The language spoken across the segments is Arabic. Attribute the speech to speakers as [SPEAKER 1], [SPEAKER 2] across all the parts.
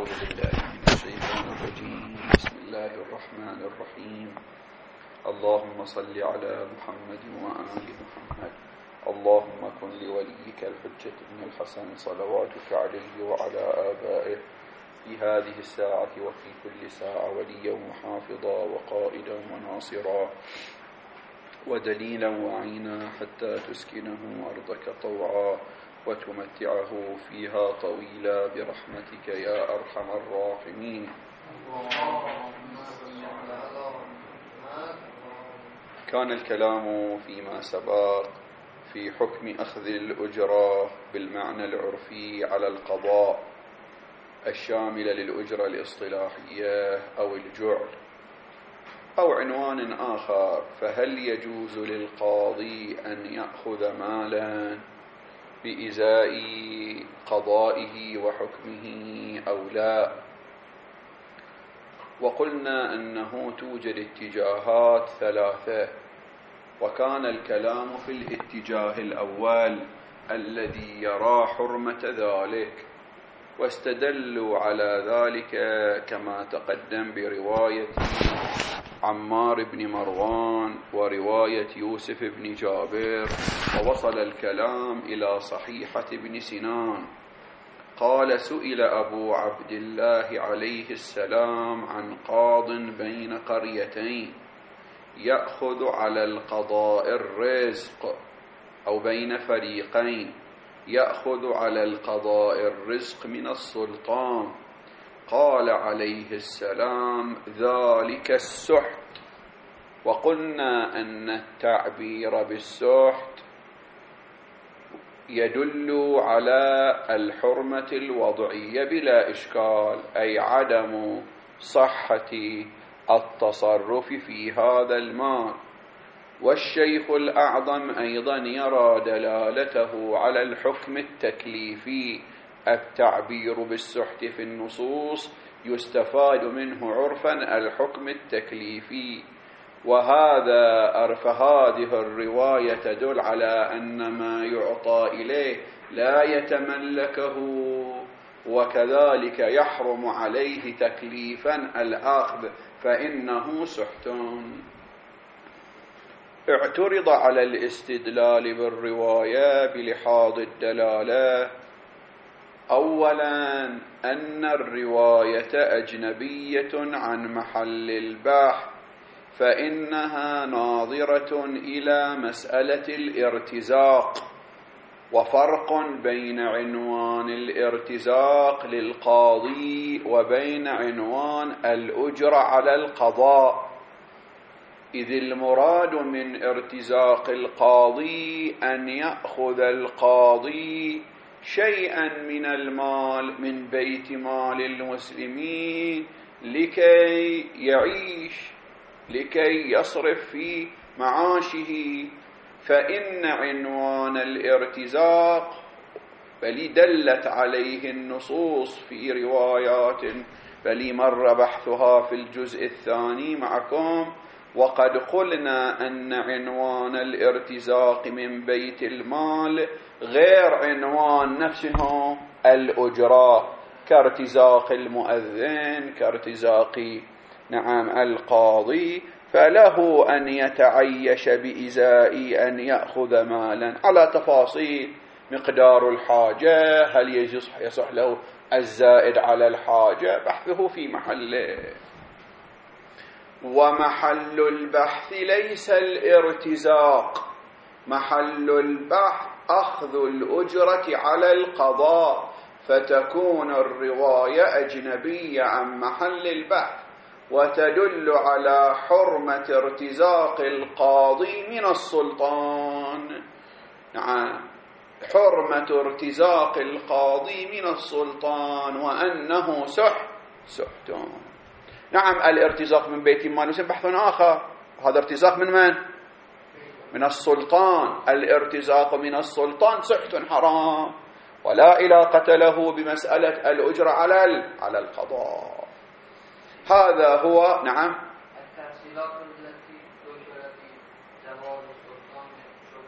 [SPEAKER 1] أعوذ بالله من الشيطان الرجيم. بسم الله الرحمن الرحيم. اللهم صل على محمد وآل محمد. اللهم كن لوليك الحجة بن الحسن صلواتك عليه وعلى آبائه في هذه الساعة وفي كل ساعة وليا وحافظا وقائدا وناصرا ودليلا وعينا حتى تسكنه أرضك طوعا وتمتعه فيها طويلا برحمتك يا أرحم الراحمين. كان الكلام فيما سبق في حكم أخذ الأجرة بالمعنى العرفي على القضاء الشامل للأجرة الاصطلاحية أو الجعل، أو عنوان آخر: فهل يجوز للقاضي أن يأخذ مالا بإزاء قضائه وحكمه أو لا؟ وقلنا أنه توجد اتجاهات ثلاثة، وكان الكلام في الاتجاه الأول الذي يرى حرمة ذلك، واستدلوا على ذلك كما تقدم برواية عمار بن مروان ورواية يوسف بن جابر، ووصل الكلام إلى صحيحة بن سنان. قال: سئل أبو عبد الله عليه السلام عن قاض بين قريتين يأخذ على القضاء الرزق، أو بين فريقين يأخذ على القضاء الرزق من السلطان. قال عليه السلام: ذلك السحت. وقلنا أن التعبير بالسحت يدل على الحرمة الوضعية بلا إشكال، أي عدم صحة التصرف في هذا المال. والشيخ الأعظم أيضا يرى دلالته على الحكم التكليفي. التعبير بالسحت في النصوص يستفاد منه عرفا الحكم التكليفي، فهذه الرواية تدل على أن ما يعطى إليه لا يتملكه، وكذلك يحرم عليه تكليفا الأخذ، فإنه سحت. اعترض على الاستدلال بالرواية بلحاظ الدلالة: أولا أن الرواية أجنبية عن محل البحث، فإنها ناظرة إلى مسألة الارتزاق، وفرق بين عنوان الارتزاق للقاضي وبين عنوان الأجرة على القضاء، إذ المراد من ارتزاق القاضي أن يأخذ القاضي شيئا من المال من بيت مال المسلمين لكي يعيش، لكي يصرف في معاشه. فإن عنوان الارتزاق بل دلت عليه النصوص في روايات بل مر بحثها في الجزء الثاني معكم، وقد قلنا أن عنوان الارتزاق من بيت المال غير عنوان نفسه الأجراء، كارتزاق المؤذن، كارتزاق القاضي، فله أن يتعيش بإزاء أن يأخذ مالا على تفاصيل مقدار الحاجة، هل يصح له الزائد على الحاجة، بحثه في محله. ومحل البحث ليس الارتزاق، محل البحث أخذ الأجرة على القضاء، فتكون الرواية أجنبية عن محل البحث، وتدل على حرمة ارتزاق القاضي من السلطان. حرمة ارتزاق القاضي من السلطان، وأنه سحت. الارتزاق من بيت المال بحث آخر، هذا ارتزاق من من؟ من السلطان. الارتزاق من السلطان سحت حرام، ولا علاقة له بمسألة الأجرة على القضاء. هذا هو
[SPEAKER 2] التفصيلات التي ذكرت في جواز السلطان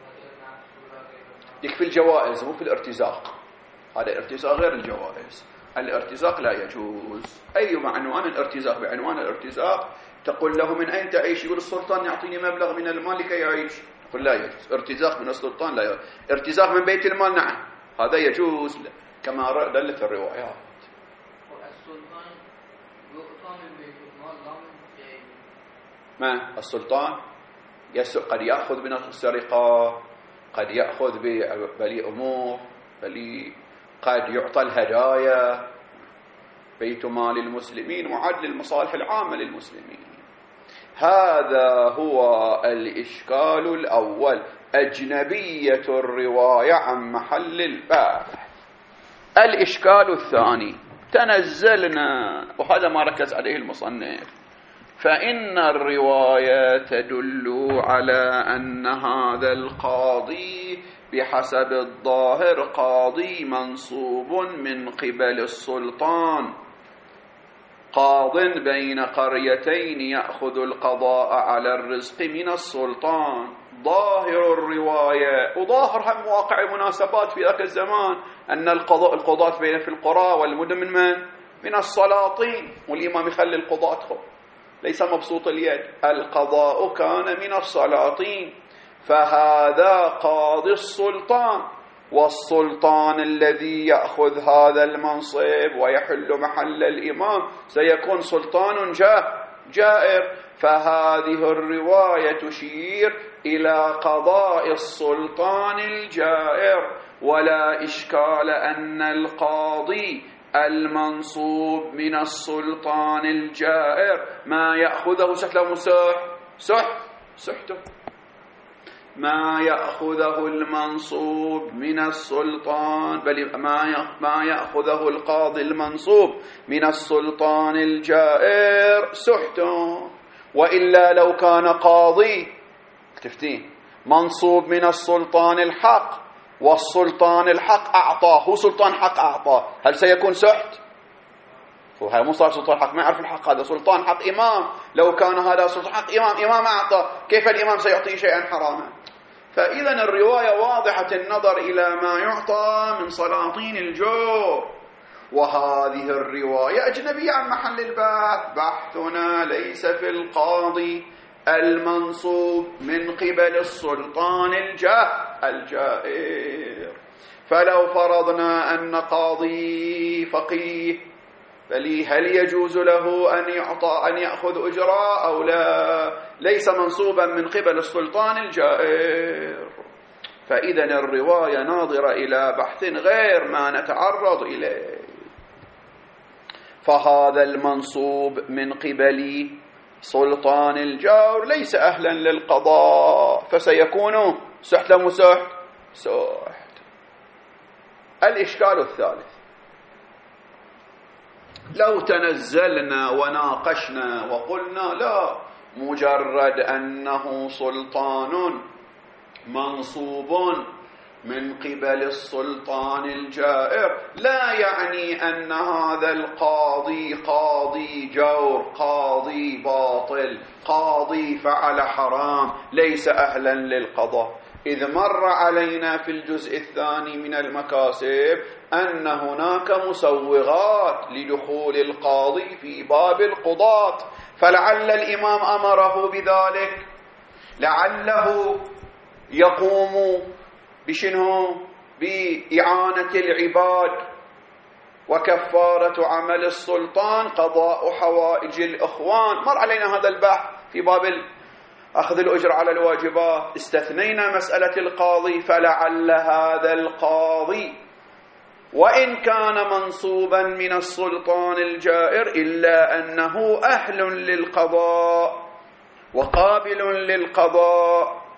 [SPEAKER 1] يكفي الجوائز مو في الارتزاق، هذا الارتزاق غير الجوائز. الارتزاق لا يجوز. أي عنوان الارتزاق بعنوان الارتزاق تقول له من أين تعيش؟ يقول السلطان يعطيني مبلغ من المال لكي يعيش. يقول لا يجوز. ارتزاق من السلطان لا يجوز. ارتزاق من بيت المال نعم هذا يجوز كما دلت الروايات.
[SPEAKER 2] السلطان يؤتى من بيت المال لا من غيره.
[SPEAKER 1] ما السلطان قد يأخذ من السرقة، قد يأخذ بلي أمور، بل قد يعطى الهدايا. بيت مال المسلمين معد للمصالح العامة للمسلمين. هذا هو الإشكال الأول، أجنبية الرواية عن محل البحث. الإشكال الثاني تنزلنا، وهذا ما ركز عليه المصنف، فإن الرواية تدل على أن هذا القاضي بحسب الظاهر قاضي منصوب من قبل السلطان، قاض بين قريتين يأخذ القضاء على الرزق من السلطان. ظاهر الرواية وظاهر هم واقع المناسبات في ذاك الزمان أن القضاة بين في القرى والمدن من السلاطين، والإمام يخلي القضاة ليس مبسوط اليد، القضاء كان من السلاطين، فهذا قاضي السلطان، والسلطان الذي يأخذ هذا المنصب ويحل محل الإمام سيكون سلطان جائر. فهذه الرواية تشير إلى قضاء السلطان الجائر، ولا إشكال أن القاضي المنصوب من السلطان الجائر ما يأخذه سحته ما يأخذه المنصوب من السلطان، بل ما يأخذه القاضي المنصوب من السلطان الجائر سحته. وإلا لو كان قاضي تفتين منصوب من السلطان الحق والسلطان الحق أعطاه، هو سلطان حق أعطاه، هل سيكون سحت؟ هذا مو صار سلطان حق، ما يعرف الحق، هذا سلطان حق إمام. لو كان هذا سلطان حق إمام أعطى، كيف الإمام سيعطي شيئا حراما؟ فإذا الرواية واضحة النظر إلى ما يعطى من سلاطين الجور، وهذه الرواية أجنبية عن محل البحث. بحثنا ليس في القاضي المنصوب من قبل السلطان الجائر. فلو فرضنا أن قاضي فقيه هل يجوز له أن يأخذ أجراء أو لا؟ ليس منصوبا من قبل السلطان الجائر. فإذا الرواية ناظرة إلى بحث غير ما نتعرض إليه. فهذا المنصوب من قبل سلطان الجور ليس أهلا للقضاء، فسيكون سحت مسحت سحت. الإشكال الثالث، لو تنزلنا وناقشنا وقلنا لا، مجرد أنه سلطان منصوب من قبل السلطان الجائر لا يعني أن هذا القاضي قاضي جور، قاضي باطل، قاضي فعل حرام، ليس أهلا للقضاء. إذ مر علينا في الجزء الثاني من المكاسب أن هناك مسوغات لدخول القاضي في باب القضاة، فلعل الإمام أمره بذلك، لعله يقوم بإعانة العباد وكفارة عمل السلطان قضاء حوائج الإخوان. مر علينا هذا البحث في باب أخذ الأجر على الواجبات، استثنينا مسألة القاضي، فلعل هذا القاضي وإن كان منصوبا من السلطان الجائر إلا أنه أهل للقضاء وقابل للقضاء،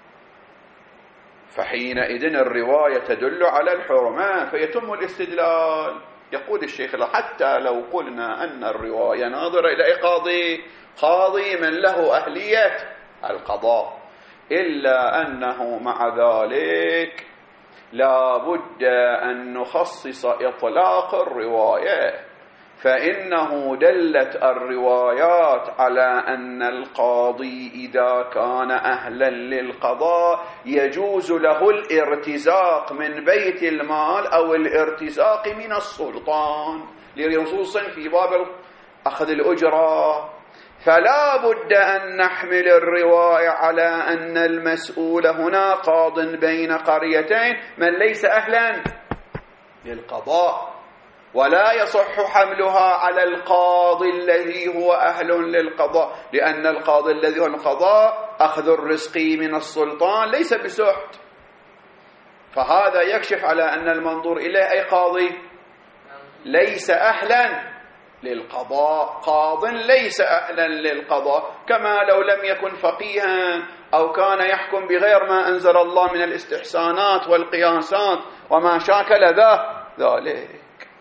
[SPEAKER 1] فحينئذ الرواية تدل على الحرمان فيتم الاستدلال. يقول الشيخ حتى لو قلنا أن الرواية ناظرة إلى قاضي من له أهلية القضاء، إلا أنه مع ذلك لا بد أن نخصص إطلاق الرواية، فإنه دلت الروايات على أن القاضي إذا كان أهلا للقضاء يجوز له الارتزاق من بيت المال أو الارتزاق من السلطان، لنصوص في باب أخذ الأجرة. فلا بد أن نحمل الرواية على أن المسؤول هنا قاض بين قريتين من ليس أهلا للقضاء، ولا يصح حملها على القاضي الذي هو أهل للقضاء، لأن القاضي الذي هو القضاء أخذ الرزق من السلطان ليس بسحت. فهذا يكشف على أن المنظور إليه أي قاضي ليس أهلا للقضاء، قاض ليس أهلا للقضاء، كما لو لم يكن فقيها أو كان يحكم بغير ما أنزل الله من الاستحسانات والقياسات وما شاكل ذلك.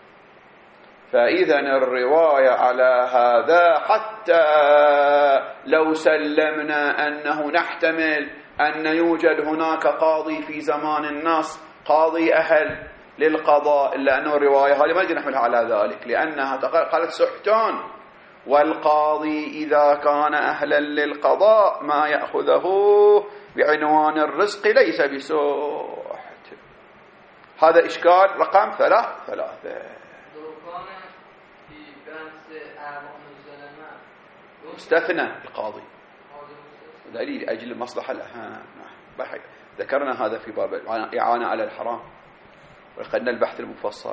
[SPEAKER 1] فإذا الرواية على هذا حتى لو سلمنا أنه نحتمل أن يوجد هناك قاضي في زمان الناس قاضي أهل للقضاء، إلا أنه الرواية هذه ما نحملها على ذلك، لأنها قالت سحتان، والقاضي إذا كان أهلا للقضاء ما يأخذه بعنوان الرزق ليس بسحت. هذا إشكال رقم 3. استثنى القاضي دليل أجل المصلحة الأهم. ذكرنا هذا في باب الإعانة على الحرام وقدنا البحث المفصل.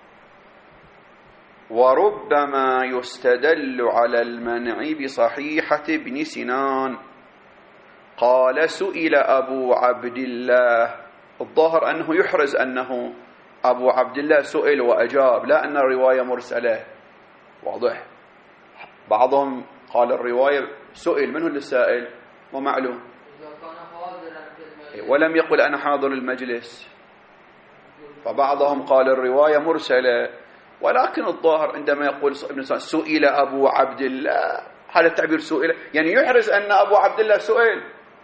[SPEAKER 1] وربما يستدل على المنع بصحيحة ابن سنان قال سئل أبو عبد الله، الظاهر أنه يحرز أنه أبو عبد الله سئل وأجاب، لا أن الرواية مرسلة، واضح. بعضهم قال الرواية سئل، منه السائل ومعلوم، ولم يقل أنا حاضر المجلس. فبعضهم قال الرواية مرسلة، ولكن الظاهر عندما يقول ابن سعد سئل أبو عبد الله، هذا التعبير سئل يعني يحرز أن أبو عبد الله سئل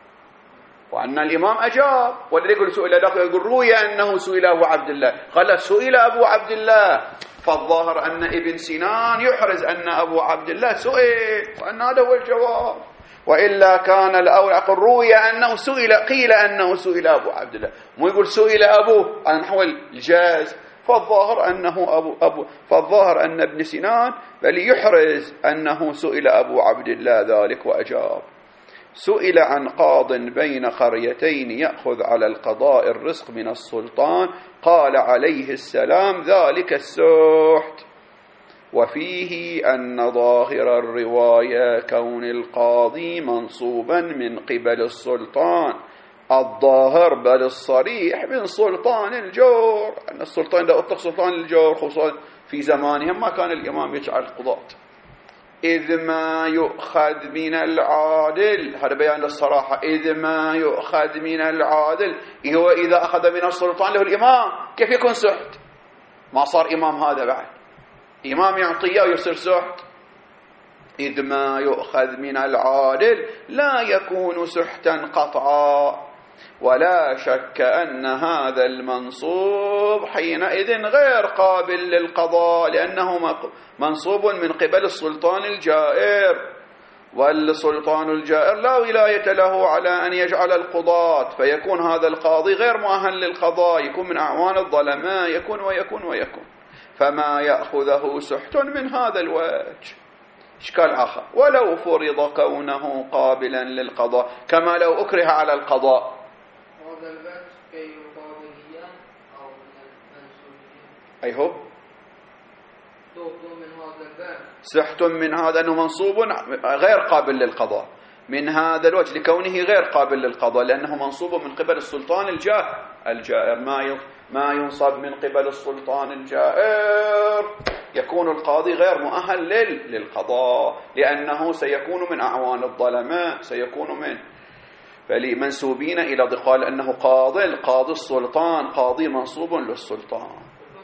[SPEAKER 1] وأن الإمام أجاب، ولا يقول سئل، لا يقول روي أنه سئل أبو عبد الله، قال سئل أبو عبد الله. فالظاهر أن ابن سنان يحرز أن أبو عبد الله سئل وأن هذا هو الجواب، وإلا كان الأول أقول روي أنه سئل، قيل أنه سئل أبو عبد الله، مو يقول سئل أبوه على نحو الجاز. فالظاهر أنه فالظاهر أن ابن سنان بل يحرز أنه سئل أبو عبد الله ذلك وأجاب. سئل عن قاض بين قريتين يأخذ على القضاء الرزق من السلطان، قال عليه السلام ذلك السحت. وفيه أن ظاهر الرواية كون القاضي منصوبا من قبل السلطان، الظاهر بل الصريح من سلطان الجور، أن السلطان لا أطلق سلطان الجور، خصوصا في زمانهم ما كان الإمام يجعل القضاة. إذ ما يؤخذ من العادل، هذا بيان للصراحة، إذ ما يؤخذ من العادل هو إذا أخذ من السلطان له الإمام، كيف يكون سحت؟ ما صار إمام هذا بعد، إمام يعطيه ويصير سحت. إذ ما يؤخذ من العادل لا يكون سحتا قطعا، ولا شك أن هذا المنصوب حينئذ غير قابل للقضاء، لأنه منصوب من قبل السلطان الجائر، والسلطان الجائر لا ولاية له على أن يجعل القضاة، فيكون هذا القاضي غير مؤهل للقضاء، يكون من أعوان الظلماء، يكون ويكون، فما يأخذه سحت من هذا الوجه. إشكال آخر، ولو فرض كونه قابلا للقضاء، كما لو أكره على القضاء، أي هو سحت من هذا أنه منصوب غير قابل للقضاء، من هذا الوجه لكونه غير قابل للقضاء، لأنه منصوب من قبل السلطان الجائر. ما ينصب من قبل السلطان الجائر يكون القاضي غير مؤهل للقضاء، لأنه سيكون من أعوان الظلماء، سيكون من منسوبين إلى قال أنه قاضي السلطان، قاضي منصوب للسلطان.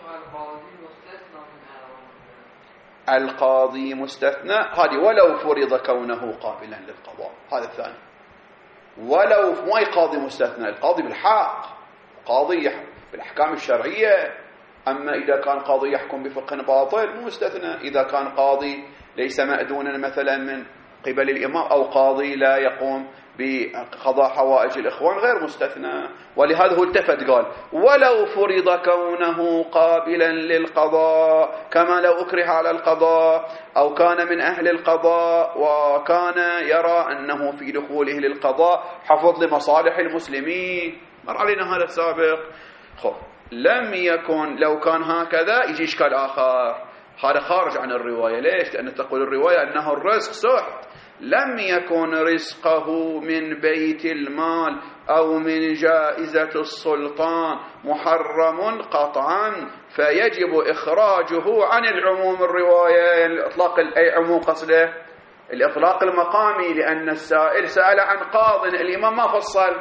[SPEAKER 1] القاضي مستثنى هذه ولو فرض كونه قابلا للقضاء، هذا الثاني. ولو ما قاضي مستثنى، القاضي بالحق، قاضي بالأحكام الشرعية، أما إذا كان قاضي يحكم بفقه باطل مو مستثنى. إذا كان قاضي ليس مأذونا مثلا من قبل الإمام، أو قاضي لا يقوم بقضاء حوائج الإخوان، غير مستثنى. ولهذا هو التفت قال ولو فرض كونه قابلا للقضاء، كما لو أكره على القضاء أو كان من أهل القضاء وكان يرى أنه في دخوله للقضاء حفظ لمصالح المسلمين. مر علينا هذا السابق. لم يكن، لو كان هكذا يجي إشكال آخر، هذا خارج عن الرواية. ليش؟ لأن تقول الرواية أنه الرزق سحت. لم يكن رزقه من بيت المال أو من جائزة السلطان محرم قطعا، فيجب إخراجه عن العموم الرواية. الإطلاق أي عموم قصده الإطلاق المقامي، لأن السائل سأل عن قاض، الإمام ما فصل،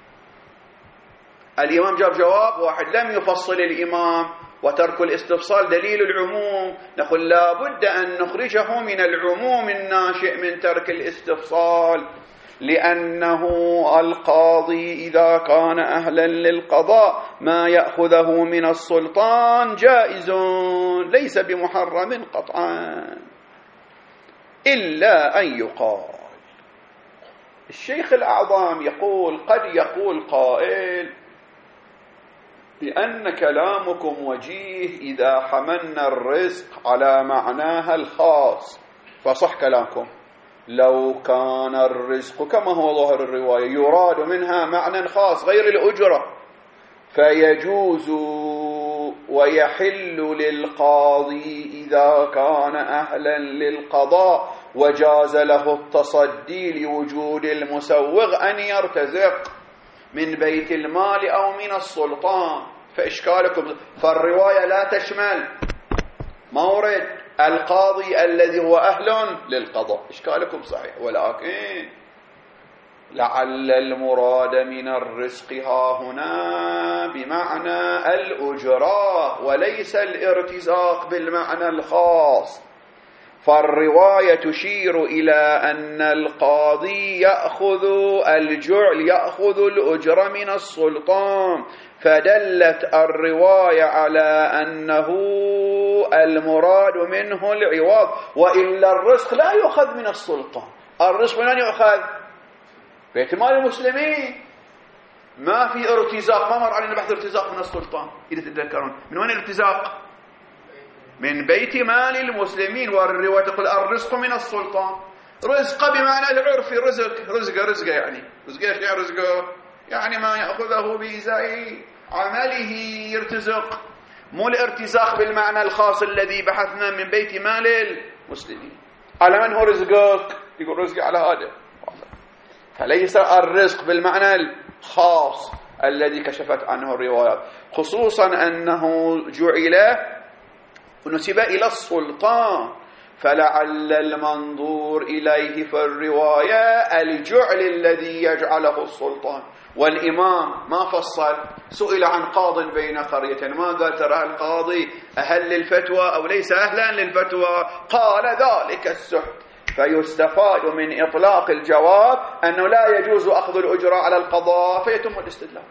[SPEAKER 1] الإمام جاب جواب واحد، لم يفصل الإمام. وترك الاستفصال دليل العموم. نقول لا بد أن نخرجه من العموم الناشئ من ترك الاستفصال، لأنه القاضي إذا كان أهلا للقضاء ما يأخذه من السلطان جائز ليس بمحرم قطعا، إلا أن يقال. الشيخ الأعظم يقول قد يقول قائل بأن كلامكم وجيه إذا حملنا الرزق على معناها الخاص، فصح كلامكم. لو كان الرزق كما هو ظاهر الرواية يراد منها معنى خاص غير الأجرة، فيجوز ويحل للقاضي إذا كان أهلا للقضاء وجاز له التصدي لوجود المسوغ أن يرتزق من بيت المال أو من السلطان. فإشكالكم، فالرواية لا تشمل مورد القاضي الذي هو أهل للقضاء. إشكالكم صحيح، ولكن لعل المراد من الرزق ها هنا بمعنى الأجرة وليس الارتزاق بالمعنى الخاص. فالرواية تشير إلى أن القاضي يأخذ الجعل، يأخذ الأجر من السلطان، فدلت الرواية على أنه المراد منه العوض. وإلا الرزق لا يؤخذ من السلطان، الرزق من يؤخذ؟ بيت مال المسلمين. ما في ارتزاق، ما مر علينا بحث ارتزاق من السلطان إذا تتذكرون. من وين الارتزاق؟ من بيت مال المسلمين. والرواية تقول الرزق من السلطان. رزق بمعنى العرفي، رزق يعني رزقه يعني ما يأخذه بإزاء عمله يرتزق، مو الارتزاق بالمعنى الخاص الذي بحثنا من بيت مال المسلمين. على من هو رزقك؟ يقول رزقي على هذا. فليس الرزق بالمعنى الخاص الذي كشفت عنه الروايات، خصوصا أنه جعل ونسب إلى السلطان، فلعل المنظور إليه في الرواية الجعل الذي يجعله السلطان. والإمام ما فصل، سئل عن قاض بين قرية، ما قال ترى القاضي أهل للفتوى أو ليس أهلا للفتوى، قال ذلك السحت. فيستفاد من إطلاق الجواب أنه لا يجوز أخذ الأجرة على القضاء، فيتم الاستدلال.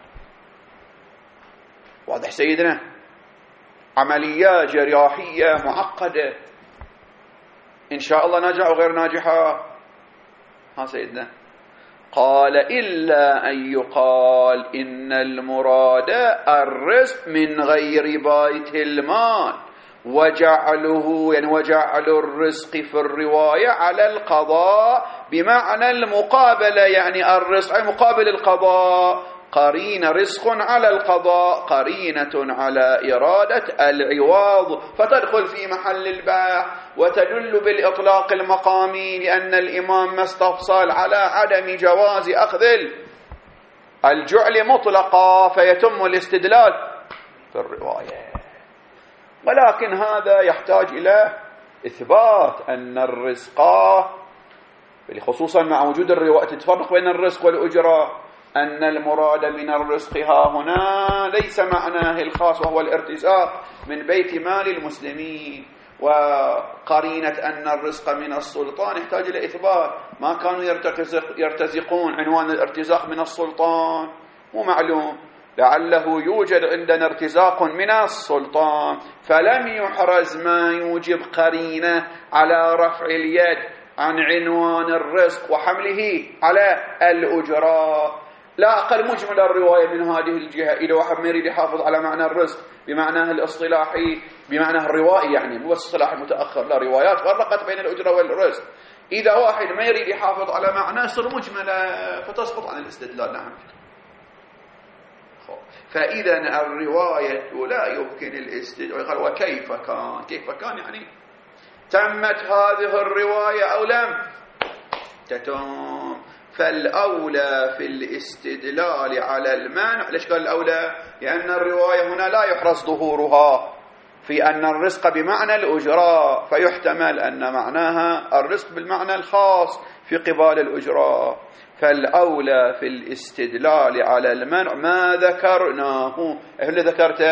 [SPEAKER 1] واضح سيدنا؟ عملية جراحية معقدة، إن شاء الله ناجحة وغير ناجحة. ها سيدنا قال إلا أن يقال إن المراد الرزق من غير بيت المال، وجعله يعني وجعل الرزق في الرواية على القضاء بمعنى المقابلة، يعني الرزق مقابل القضاء، قرين رزق على القضاء قرينة على إرادة العوض، فتدخل في محل الباع وتدل بالإطلاق المقامي، لأن الإمام ما استفصل على عدم جواز أخذ الجعل مطلقا، فيتم الاستدلال في الرواية. ولكن هذا يحتاج إلى إثبات أن الرزق، خصوصا مع وجود الرواية تتفرق بين الرزق والأجرة، أن المراد من الرزق ها هنا ليس معناه الخاص وهو الارتزاق من بيت مال المسلمين. وقرينة أن الرزق من السلطان يحتاج إلى إثبات. ما كانوا يرتزقون، عنوان الارتزاق من السلطان مو معلوم، لعله يوجد عندنا ارتزاق من السلطان فلم يحرز ما يوجب قرينة على رفع اليد عن عنوان الرزق وحمله على الأجرة. لا أقل مجمل الرواية من هذه الجهة. إذا واحد ما يريد يحافظ على معنى الرزق بمعناه الاصطلاحي بمعناه الروائي، يعني مو الاصطلاح المتأخر، لا، روايات فرقت بين الأجرة والرزق. إذا واحد ما يريد يحافظ على معناه يصير مجملة فتسقط عن الاستدلال. نعم. فإذا الرواية لا يمكن الاستدلال. وكيف كان؟ كيف كان يعني تمت هذه الرواية أو لم تتم؟ فالأولى في الاستدلال على المنع. ليش قال الأولى؟ لأن الرواية هنا لا يحرص ظهورها في أن الرزق بمعنى الأجرة، فيحتمل أن معناها الرزق بالمعنى الخاص في قبال الأجرة. فالأولى في الاستدلال على المنع ما ذكرناه. اللي ذكرته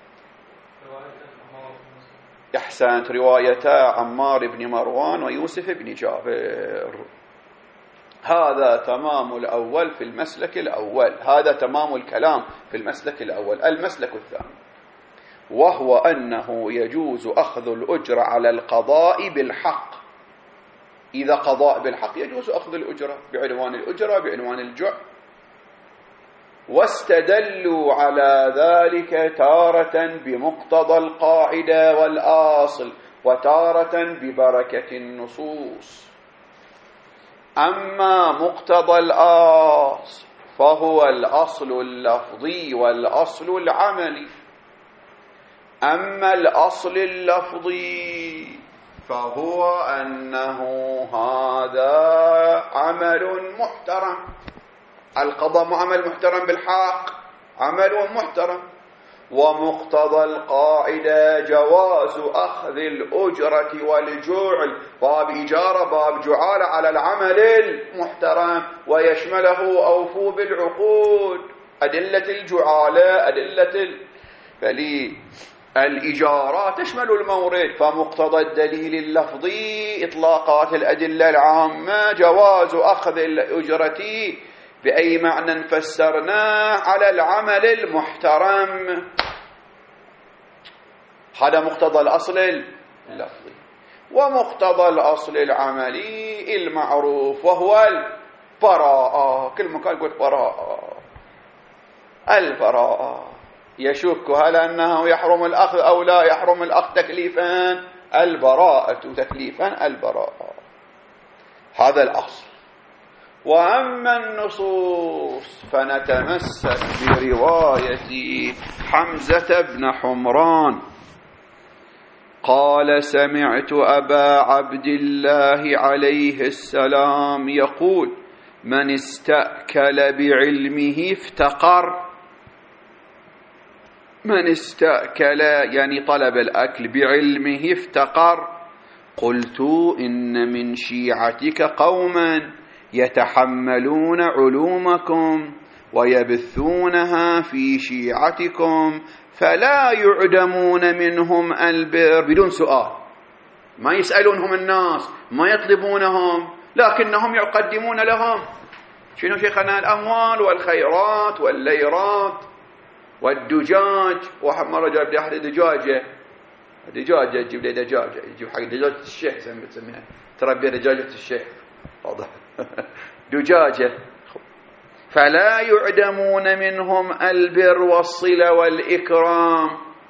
[SPEAKER 1] أحسنت، روايتا عمار بن مروان ويوسف بن جابر. هذا تمام الأول في المسلك الأول، هذا تمام الكلام في المسلك الأول. المسلك الثاني وهو أنه يجوز أخذ الأجرة على القضاء بالحق. إذا قضاء بالحق يجوز أخذ الأجرة بعنوان الأجرة بعنوان الجع. واستدلوا على ذلك تارة بمقتضى القاعدة والآصل وتارة ببركة النصوص. أما مقتضى الآصل فهو الأصل اللفظي والأصل العملي. أما الأصل اللفظي فهو أنه هذا عمل محترم. القضاء عمل محترم بالحق، عمل محترم. ومقتضى القاعدة جواز أخذ الأجرة والجعل، باب إجارة باب جعالة على العمل المحترم، ويشمله أوفوا بالعقود. أدلة الجعالة أدلة الإجارات تشمل المورد. فمقتضى الدليل اللفظي إطلاقات الأدلة العامة جواز أخذ الأجرة بأي معنى فسرناه على العمل المحترم. هذا مقتضى الأصل اللفظي. ومقتضى الأصل العملي المعروف وهو البراءة. كل مكان يقول براءة. البراءة يشك هل أنه يحرم الأخذ أو لا يحرم الأخذ تكليفا. البراءة تكليفا البراءة. هذا الأصل. وأما النصوص فنتمسك برواية حمزة بن حمران قال سمعت أبا عبد الله عليه السلام يقول من استأكل بعلمه افتقر. من استأكل يعني طلب الأكل بعلمه افتقر. قلت إن من شيعتك قوما يتحملون علومكم ويبثونها في شيعتكم فلا يعدمون منهم البر. بدون سؤال، ما يسألونهم الناس، ما يطلبونهم، لكنهم يقدمون لهم شنو شيخنا؟ الأموال والخيرات والليرات والدجاج. واحد مرة جاب لي أحد دجاجة تجيب لي دجاجة، يجيب حق دجاجة الشيخ تسميها، تربي دجاجة الشيخ واضح. دجاجة. فلا يعدمون منهم البر والصلة والإكرام.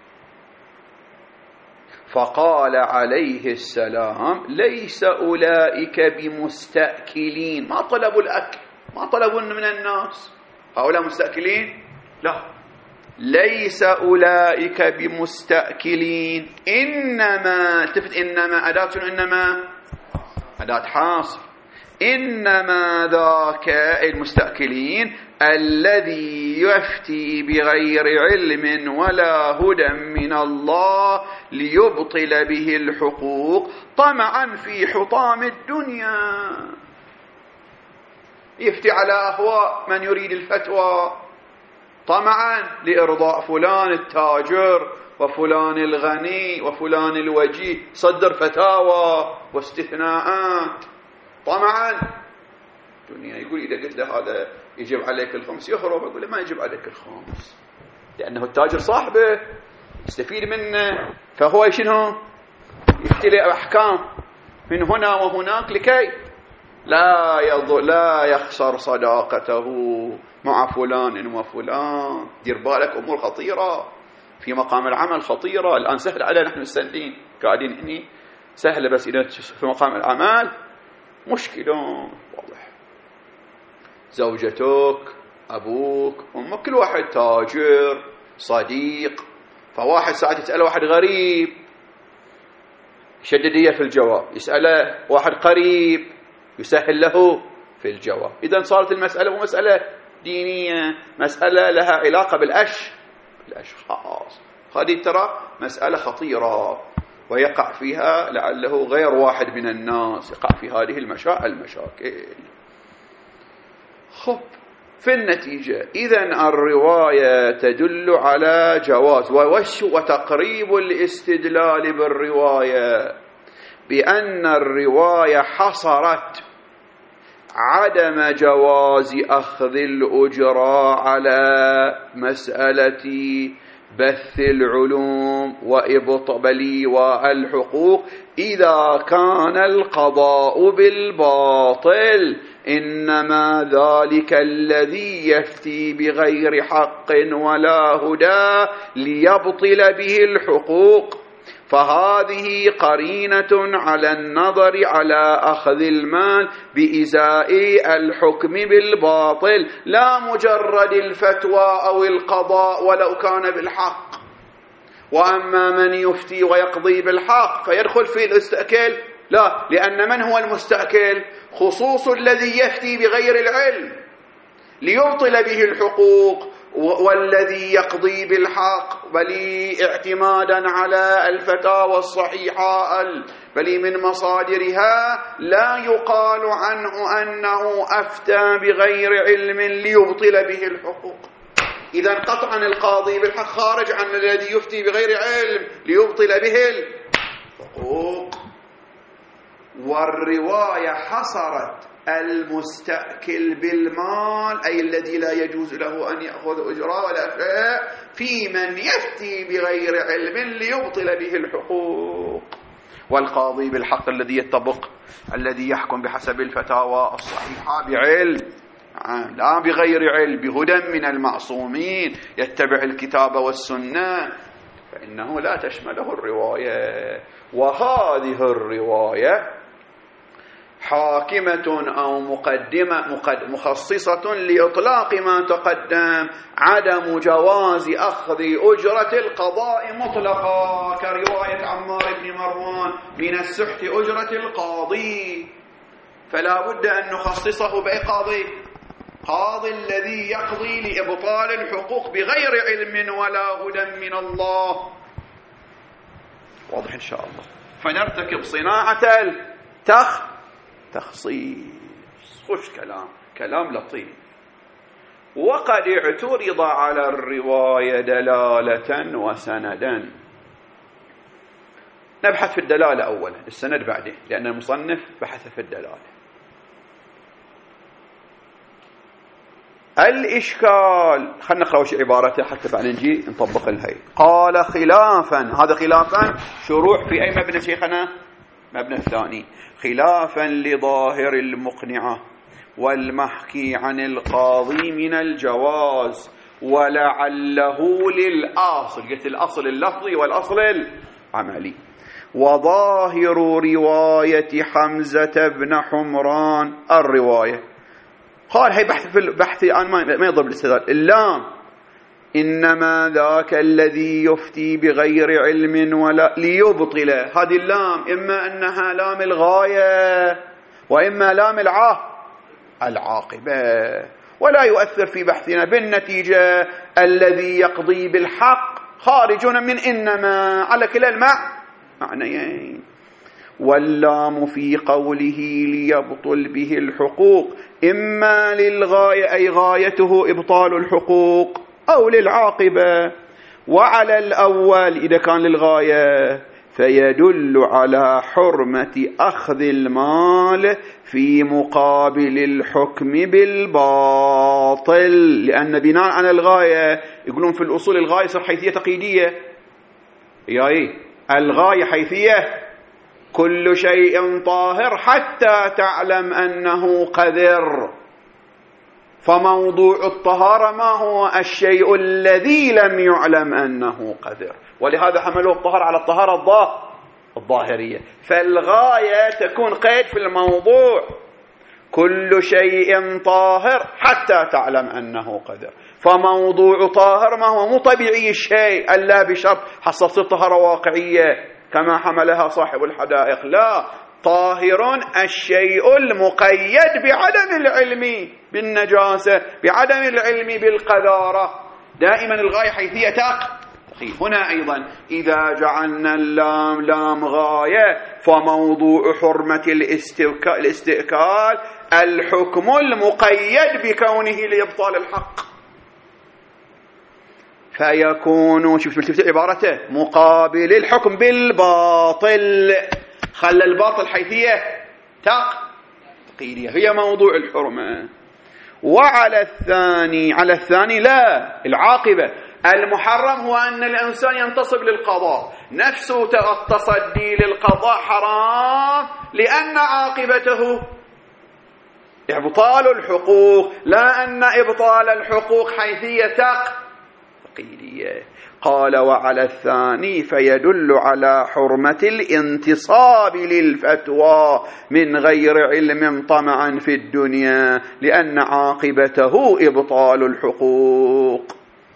[SPEAKER 1] فقال عليه السلام ليس أولئك بمستأكلين. ما طلبوا الأكل، ما طلبوا من الناس. هؤلاء مستأكلين؟ لا، ليس أولئك بمستأكلين. إنما تفت إنما أداة شنو؟ إنما أداة حاصر. إنما ذاك المستأكلين الذي يفتي بغير علم ولا هدى من الله ليبطل به الحقوق طمعا في حطام الدنيا. يفتي على أهواء من يريد الفتوى طمعا لإرضاء فلان التاجر وفلان الغني وفلان الوجيه، صدر فتاوى واستثناءات طمعا الدنيا. يقول إذا قلت له هذا يجب عليك الخمس يهرب، يقول له ما يجب عليك الخمس. لأنه التاجر صاحبه يستفيد منه، فهو شنو يفتلي أحكام من هنا وهناك لكي لا يخسر صداقته مع فلان وفلان. دير بالك، أمور خطيرة في مقام العمل خطيرة. الآن سهل علينا نحن السندين قاعدين هني سهلة، بس إذا في مقام العمل مشكلة. واضح، زوجتك، أبوك، أمك، كل واحد تاجر صديق، فواحد ساعات يسأل واحد غريب شددية في الجواب، يسأله واحد قريب يسهل له في الجواب. إذن صارت المسألة مو مسألة دينية، مسألة لها علاقة بالأشخاص. هذه ترى مسألة خطيرة، ويقع فيها لعله غير واحد من الناس يقع في هذه المشاكل. خب، في النتيجة إذن الرواية تدل على جواز وتقريب الاستدلال بالرواية بأن الرواية حصرت عدم جواز أخذ الأجرة على مسألة بث العلوم وإبطال والحقوق إذا كان القضاء بالباطل، إنما ذلك الذي يفتي بغير حق ولا هدى ليبطل به الحقوق. فهذه قرينة على النظر على أخذ المال بإزاء الحكم بالباطل، لا مجرد الفتوى أو القضاء ولو كان بالحق. وأما من يفتي ويقضي بالحق فيدخل في الاستأكل، لا، لأن من هو المستأكل؟ خصوص الذي يفتي بغير العلم ليبطل به الحقوق، والذي يقضي بالحق بل اعتمادا على الفتاوى الصحيحة بل من مصادرها لا يقال عنه أنه أفتى بغير علم ليبطل به الحقوق. إذا قطعا القاضي بالحق خارج عن الذي يفتي بغير علم ليبطل به الحقوق. والرواية حصرت المستأكل بالمال، أي الذي لا يجوز له أن يأخذ أجرة ولا شيء، في من يفتي بغير علم ليبطل به الحقوق. والقاضي بالحق الذي يتطبق، الذي يحكم بحسب الفتاوى الصحيحة بعلم، لا بغير علم، بهدى من المعصومين، يتبع الكتاب والسنة، فإنه لا تشمله الرواية. وهذه الرواية حاكمة أو مخصصة لإطلاق ما تقدم، عدم جواز أخذ أجرة القضاء مطلقا، كرواية عمار بن مروان من السحت أجرة القاضي. فلا بد أن نخصصه بأي قاضي؟ قاضي الذي يقضي لإبطال الحقوق بغير علم ولا هدى من الله. واضح إن شاء الله. فنرتكب صناعة تخصيص. خوش كلام لطيف. وقد اعترض على الرواية دلالة وسندا. نبحث في الدلالة أولا، السند بعدين، لأن المصنف بحث في الدلالة. الإشكال، خلنا نقرأ وش عبارته حتى بعد نجي نطبق الهي. قال خلافا، هذا خلافا شروع في أي مبنى شيخنا؟ مبنى الثاني. خلافا لظاهر المقنعة والمحكي عن القاضي من الجواز، ولعله للأصل، قلت الأصل اللفظي والأصل العملي. وظاهر رواية حمزة بن حمران الرواية، قال هي بحث الآن ما يضرب الاستدلال. اللام إنما ذاك الذي يفتي بغير علم ولا ليبطل، هذه اللام إما أنها لام الغاية وإما لام العاقبة، ولا يؤثر في بحثنا. بالنتيجة الذي يقضي بالحق خارج من إنما على كلا المعنيين. واللام في قوله ليبطل به الحقوق إما للغاية، أي غايته إبطال الحقوق، أو للعاقبة. وعلى الأول إذا كان للغاية فيدل على حرمة أخذ المال في مقابل الحكم بالباطل، لأن بناء على الغاية يقولون في الأصول الغاية صار حيثية تقييدية. الغاية حيثية كل شيء طاهر حتى تعلم أنه قذر، فموضوع الطهارة ما هو الشيء الذي لم يعلم أنه قذر، ولهذا حملوا الطهارة على الطهارة الظاهرية. فالغاية تكون قيد في الموضوع، كل شيء طاهر حتى تعلم أنه قذر، فموضوع طاهر ما هو مو طبيعي الشيء ألا بشرط حصلت طهارة واقعية كما حملها صاحب الحدائق، لا، طاهر الشيء المقيد بعدم العلم بالنجاسة، بعدم العلم بالقذارة. دائما الغاية حيثية تقييد. هنا أيضا إذا جعلنا اللام لام غاية فموضوع حرمة الاستئكال الحكم المقيد بكونه لإبطال الحق، فيكون شوف عبارته مقابل الحكم بالباطل، خلى الباطل حيثية تقييدية، هي موضوع الحرمة. وعلى الثاني لا، العاقبة. المحرم هو أن الإنسان ينتصب للقضاء، نفسه التصدي للقضاء حرام لأن عاقبته إبطال الحقوق، لا أن إبطال الحقوق حيثية تقييدية. قال وعلى الثاني فيدل على حرمة الانتصاب للفتوى من غير علم طمعا في الدنيا لأن عاقبته إبطال الحقوق.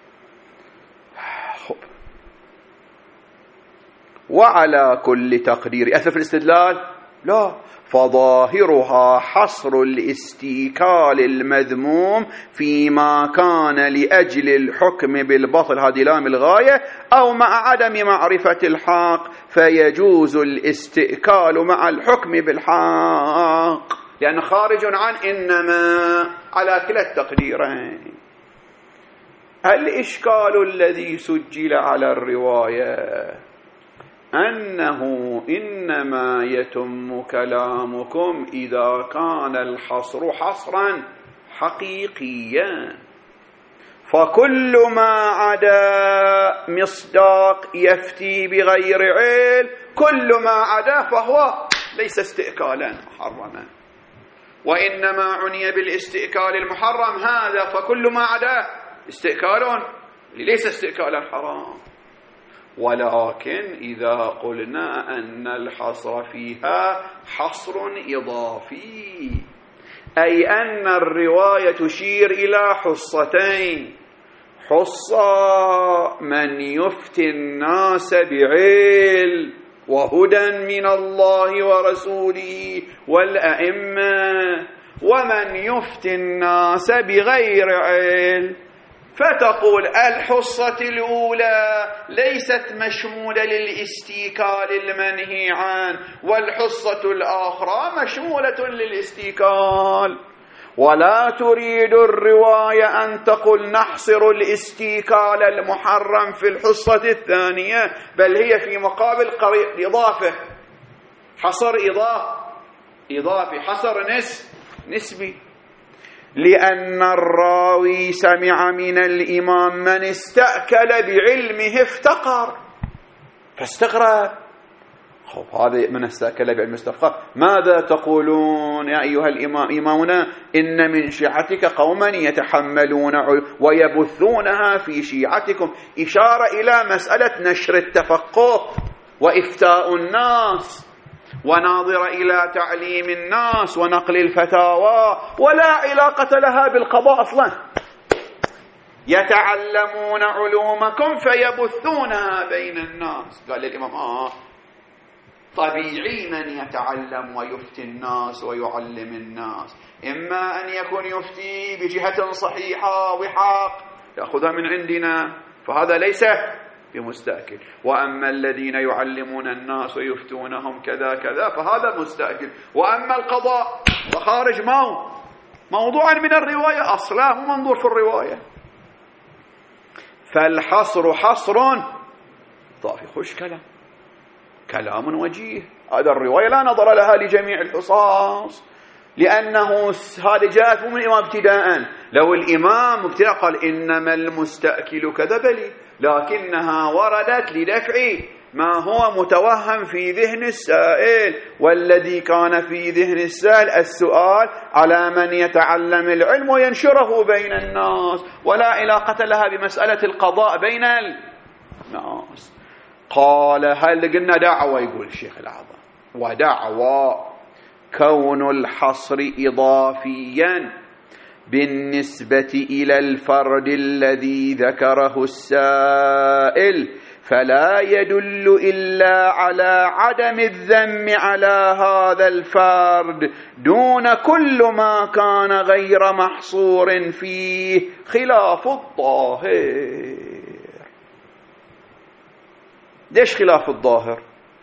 [SPEAKER 1] وعلى كل تقدير أثر في الاستدلال لا، فظاهرها حصر الاستيكال المذموم فيما كان لأجل الحكم بالبطل، هذه لام الغاية، أو مع عدم معرفة الحق، فيجوز الاستئكال مع الحكم بالحق لأنه خارج عن إنما على كلا التقديرين. الإشكال الذي سجل على الرواية أنه إنما يتم كلامكم إذا كان الحصر حصرا حقيقيا، فكل ما عدا مصداق يفتي بغير علم، كل ما عدا فهو ليس استئكالا محرما، وإنما عني بالاستئكال المحرم هذا، فكل ما عدا استئكال ليس استئكالا حرام. ولكن إذا قلنا أن الحصر فيها حصر إضافي، أي أن الرواية تشير إلى حصتين: حصة من يفتي الناس بعلم وهدى من الله ورسوله والأئمة، ومن يفتي الناس بغير علم. فتقول الحصة الأولى ليست مشمولة للاستيكال المنهي عنه، والحصة الآخرى مشمولة للاستيكال. ولا تريد الرواية أن تقول نحصر الاستيكال المحرم في الحصة الثانية، بل هي في مقابل إضافة، حصر إضافي، حصر نسبي، لأن الراوي سمع من الإمام من استأكل بعلمه افتقر فاستغرب. هذا من استأكل بعلمه استفقر، ماذا تقولون يا أيها الإمام؟ إمامنا إن من شيعتك قوما يتحملون ويبثونها في شيعتكم، إشارة إلى مسألة نشر التفقه وإفتاء الناس، وناظر إلى تعليم الناس ونقل الفتاوى، ولا علاقة لها بالقضاء أصلا. يتعلمون علومكم فيبثونها بين الناس. قال الإمام طبيعي من يتعلم ويفتي الناس ويعلم الناس، إما أن يكون يفتي بجهة صحيحة وحق يأخذها من عندنا، فهذا ليس بمستأكل. وأما الذين يعلمون الناس ويفتونهم كذا كذا فهذا مستأكل. وأما القضاء فخارج موضوعا من الرواية أصلا، هو منظور في الرواية. فالحصر حصر ضعف. خوش كلام. كلام وجيه. هذا الرواية لا نظر لها لجميع الحصاص، لأنه هذا جاءت من الإمام ابتداء. لو الإمام ابتداء قال إنما المستأكل كذب لي، لكنها وردت لدفع ما هو متوهم في ذهن السائل، والذي كان في ذهن السائل السؤال على من يتعلم العلم وينشره بين الناس، ولا علاقة لها بمسألة القضاء بين الناس. قال هل قلنا دعوة، يقول الشيخ الأعظم، ودعوة كون الحصر إضافيا بالنسبة إلى الفرد الذي ذكره السائل فلا يدل إلا على عدم الذم على هذا الفرد دون كل ما كان غير محصور فيه خلاف الظاهر. ليش خلاف الظاهر؟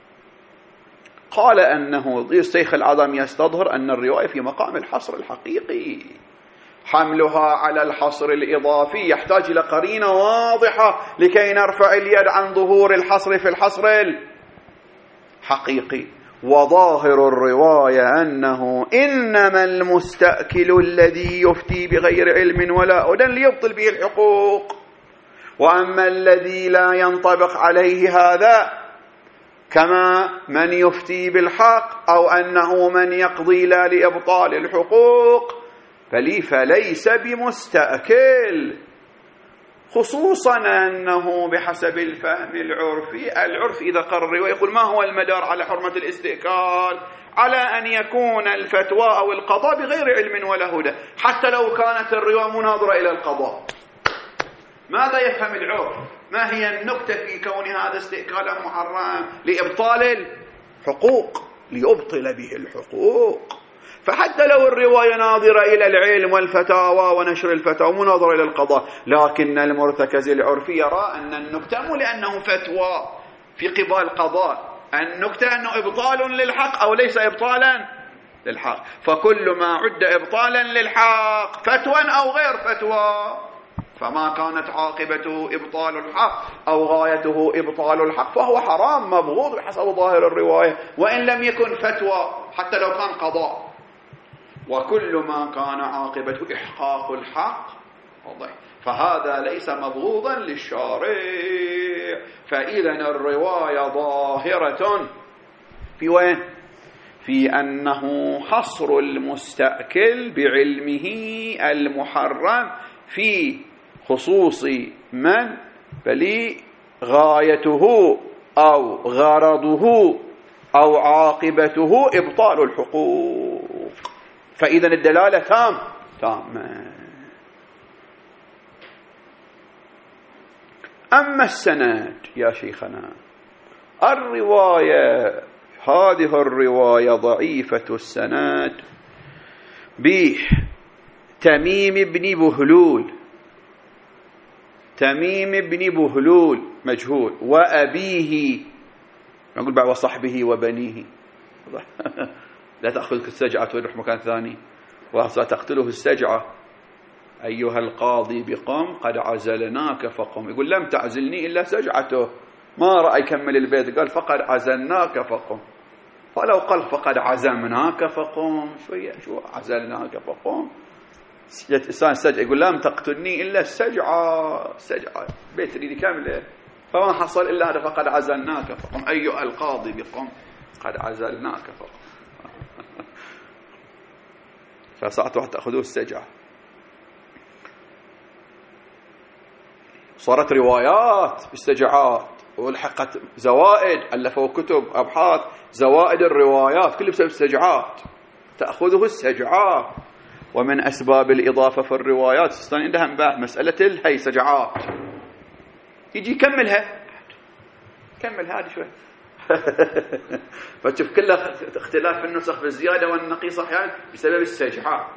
[SPEAKER 1] قال أنه الشيخ الأعظم يستظهر أن الرواية في مقام الحصر الحقيقي، حملها على الحصر الإضافي يحتاج إلى قرينة واضحة لكي نرفع اليد عن ظهور الحصر في الحصر الحقيقي. وظاهر الرواية أنه إنما المستأكل الذي يفتي بغير علم ولا هدى ليبطل به الحقوق، وأما الذي لا ينطبق عليه هذا كما من يفتي بالحق أو أنه من يقضي لا لإبطال الحقوق فليس بمستأكل، خصوصا أنه بحسب الفهم العرفي، العرف إذا قرر الرواية يقول ما هو المدار على حرمة الاستئكال؟ على أن يكون الفتوى أو القضاء بغير علم ولا هدى، حتى لو كانت الرواية مناظرة إلى القضاء. ماذا يفهم العرف؟ ما هي النكتة في كون هذا استئكالا محرم؟ لإبطال الحقوق، ليبطل به الحقوق. فحتى لو الرواية ناظرة إلى العلم والفتاوى ونشر الفتاوى مناظرة إلى القضاء، لكن المرتكز العرفي يرى أن النكتة مو لأنه فتوى في قبال القضاء، النكتة أنه إبطال للحق أو ليس إبطالا للحق، فكل ما عد إبطالا للحق فتوى أو غير فتوى فما كانت عاقبته إبطال الحق أو غايته إبطال الحق فهو حرام مبغوض بحسب ظاهر الرواية، وإن لم يكن فتوى حتى لو كان قضاء. وكل ما كان عاقبته إحقاق الحق واضح، فهذا ليس مبغوضا للشارع. فإذا الرواية ظاهرة في وين؟ في أنه حصر المستأكل بعلمه المحرم في خصوص من بل غايته أو غرضه أو عاقبته إبطال الحقوق. فإذا الدلالة تامة. أما السند يا شيخنا، الرواية هذه الرواية ضعيفة السند بتميم بن بهلول، تميم بن بهلول مجهول، وأبيه نقول بعد وصحبه وبنيه لا تأخذك السجعة وتروح مكان ثاني، وستقتله السجعة أيها القاضي بقم قد عزلناك فقم، يقول لم تعزلني إلا سجعته، ما رأي كمل البيت قال فقد عزلناك فقم، فلو قال فقد عزمناك فقم شو عزلناك فقم، إنسان سجع يقول لم تقتلني إلا السجعة، السجعة بيت تريد كاملة، فما حصل إلا هذا فقد عزلناك فقم أيها القاضي بقم قد عزلناك فقم فساعة واحد تأخذوه السجعة. صارت روايات بالسجعات والحقت زوائد، ألفوا كتب أبحاث زوائد الروايات كله بسبب السجعات، تأخذه السجعات. ومن أسباب الإضافة في الروايات استان عندها مباح مسألة هي سجعات، يجي يكملها كمل هذه شوي فتشوف كلها اختلاف في النسخ بالزيادة والنقيص أحيانا بسبب السجعات.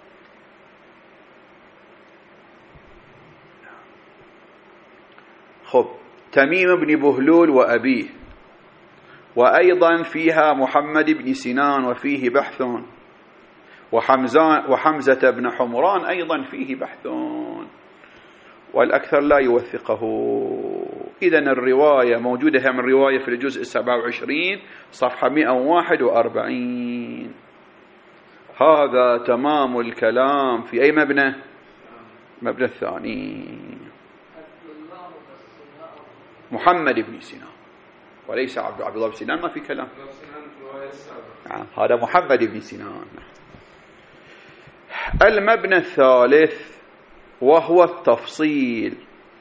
[SPEAKER 1] خب تميم بن بهلول وأبيه، وأيضا فيها محمد بن سنان وفيه بحث، وحمزة بن حمران أيضا فيه بحث، والأكثر لا يوثقه. إذن الرواية موجودة من رواية في الجزء 27 صفحة 141. هذا تمام الكلام في أي مبنى؟ مبنى الثاني، محمد بن سنان وليس عبد الله بن سنان، ما في كلام. هذا محمد بن سنان. المبنى الثالث وهو التفصيل.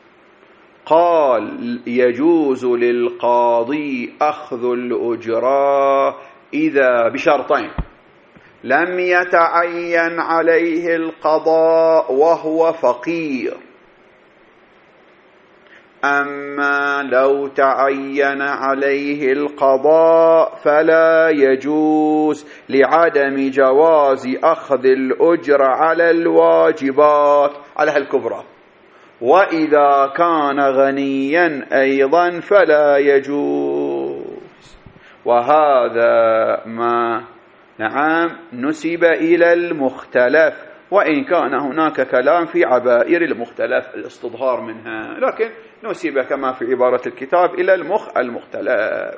[SPEAKER 1] قال يجوز للقاضي أخذ الأجرة إذا بشرطين: لم يتعين عليه القضاء وهو فقير، أما لو تعين عليه القضاء فلا يجوز لعدم جواز أخذ الأجر على الواجبات على الكبرى، وإذا كان غنيا أيضا فلا يجوز. وهذا ما نسب إلى المختلف، وإن كان هناك كلام في عبائر المختلف الاستظهار منها، لكن نسب كما في عبارة الكتاب إلى المختلف.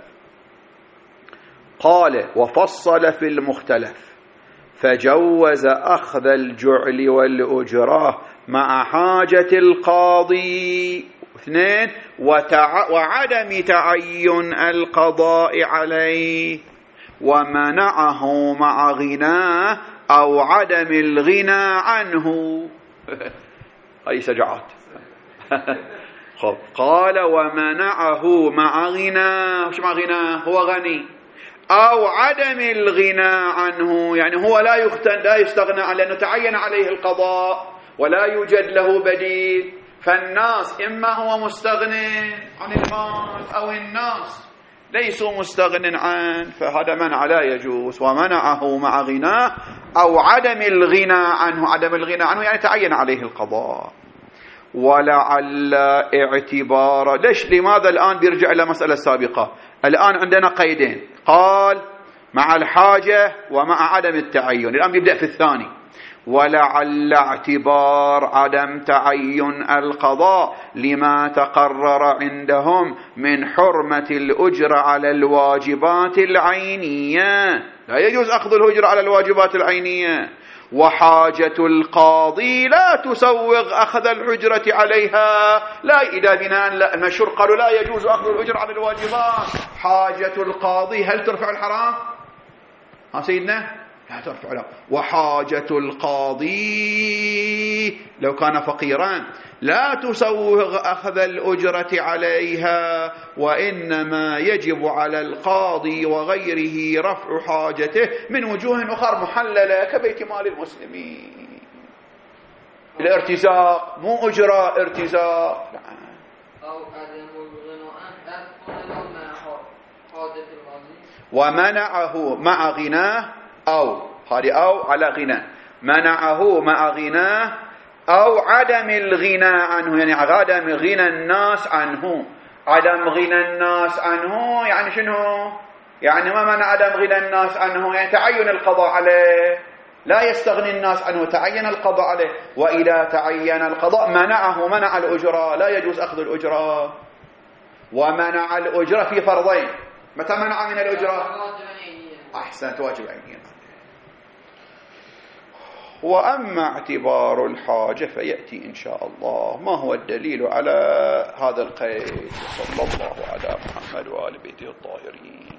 [SPEAKER 1] قال وفصل في المختلف: فجوز أخذ الجعل والأجرة مع حاجة القاضي. 2 وعدم تعين القضاء عليه، ومنعه مع غناه أو عدم الغنى عنه. أي سجعات. قال ومنعه مع غناه. مش مع غناه، هو غني، أو عدم الغنى عنه، يعني هو لا يستغنى عنه لأنه تعين عليه القضاء ولا يوجد له بديل. فالناس إما هو مستغني عن المال أو الناس ليسوا مستغن عنه، فهذا منع لا يجوز. ومنعه مع غناه أو عدم الغنى عنه. عدم الغنى عنه يعني تعين عليه القضاء. ولعل اعتبار لماذا الآن بيرجع إلى مسألة سابقة؟ الآن عندنا قيدين، قال مع الحاجة ومع عدم التعين، الآن بيبدأ في الثاني. ولعل اعتبار عدم تعين القضاء لما تقرر عندهم من حرمة الأجر على الواجبات العينية، لا يجوز أخذ الأجر على الواجبات العينية، وحاجة القاضي لا تسوغ أخذ الأجرة عليها. لا إذا بناء المشهور قالوا لا يجوز أخذ الأجر على الواجبات، حاجة القاضي هل ترفع الحرام؟ ها سيدنا لا ترفع له. وحاجة القاضي لو كان فقيرا لا تسوغ أخذ الأجرة عليها، وإنما يجب على القاضي وغيره رفع حاجته من وجوه أخرى محللة كبيت مال المسلمين. الارتزاق مو أجرة، ارتزاق. ومنعه مع غناه، أو هذه أو على غنى، منعه مع غناه أو عدم الغنى عنه، يعني عدم غنى الناس عنه. عدم غنى الناس عنه يعني شنو؟ يعني ما معنى عدم غنى الناس عنه؟ يعني تعين القضاء عليه، لا يستغني الناس عنه، تعين القضاء عليه. وإذا تعين القضاء منعه، منع الأجرة، لا يجوز أخذ الأجرة. ومنع الأجرة في فرضين. متى منع من الأجرة؟ أحسنت، واجب عينيا. وأما اعتبار الحاجة فيأتي إن شاء الله. ما هو الدليل على هذا القيد؟ صلى الله على محمد وآل بيته الطاهرين.